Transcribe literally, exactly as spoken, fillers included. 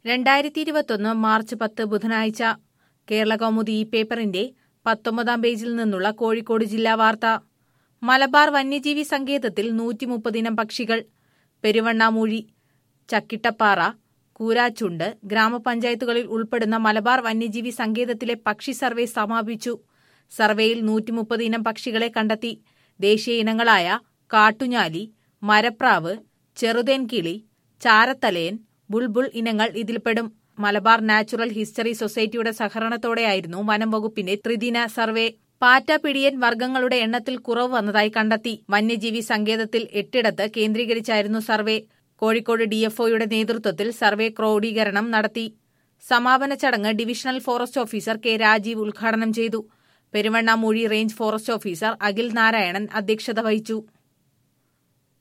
രണ്ടായിരത്തി ഇരുപത്തൊന്ന് മാർച്ച് പത്ത് ബുധനാഴ്ച കേരളകൗമുദി ഈ പേപ്പറിന്റെ പത്തൊമ്പതാം പേജിൽ നിന്നുള്ള കോഴിക്കോട് ജില്ലാ വാർത്ത. മലബാർ വന്യജീവി സങ്കേതത്തിൽ നൂറ്റി മുപ്പതിനം പക്ഷികൾ. പെരുവണ്ണാമൂഴി, ചക്കിട്ടപ്പാറ, കൂരാച്ചുണ്ട് ഗ്രാമപഞ്ചായത്തുകളിൽ ഉൾപ്പെടുന്ന മലബാർ വന്യജീവി സങ്കേതത്തിലെ പക്ഷി സർവേ സമാപിച്ചു. സർവേയിൽ നൂറ്റി മുപ്പത് ഇനം പക്ഷികളെ കണ്ടെത്തി. ദേശീയ ഇനങ്ങളായ കാട്ടുഞാലി, മരപ്രാവ്, ചെറുതേൻകിളി, ചാരത്തലയൻ, ബുൾബുൾ ഇനങ്ങൾ ഇതിൽപ്പെടും. മലബാർ നാച്ചുറൽ ഹിസ്റ്ററി സൊസൈറ്റിയുടെ സഹകരണത്തോടെയായിരുന്നു വനം വകുപ്പിന്റെ ത്രിദിന സർവേ. പാറ്റ, പിടിയൻ വർഗ്ഗങ്ങളുടെ എണ്ണത്തിൽ കുറവ് വന്നതായി കണ്ടെത്തി. വന്യജീവി സങ്കേതത്തിൽ എട്ടിടത്ത് കേന്ദ്രീകരിച്ചായിരുന്നു സർവേ. കോഴിക്കോട് ഡിഎഫ്ഒയുടെ നേതൃത്വത്തിൽ സർവേ ക്രോഡീകരണം നടത്തി. സമാപന ചടങ്ങ് divisional forest officer K Rajeev ഉദ്ഘാടനം ചെയ്തു. Peruvannamuzhi range forest officer Akhil Narayanan അധ്യക്ഷത വഹിച്ചു.